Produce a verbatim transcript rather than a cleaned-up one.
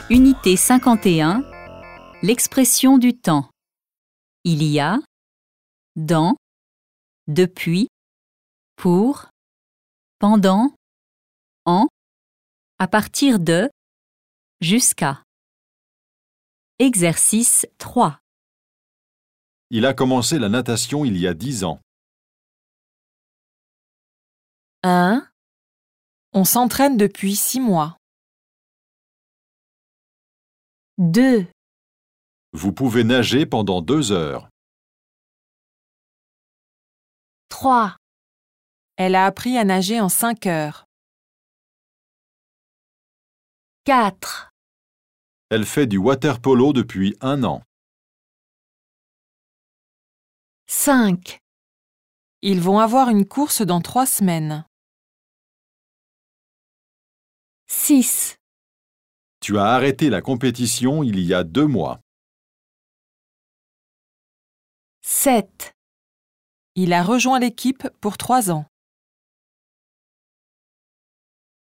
Unité cinquante et un, l'expression du temps. Il y a, dans, depuis, pour, pendant, en, à partir de, jusqu'à. Exercice trois. Il a commencé la natation il y a dix ans. un. On s'entraîne depuis six mois. deux. Vous pouvez nager pendant deux heures. trois. Elle a appris à nager en cinq heures. quatre. Elle fait du water-polo depuis un an. cinq. Ils vont avoir une course dans trois semaines. six. Tu as arrêté la compétition il y a deux mois. sept. Il a rejoint l'équipe pour trois ans.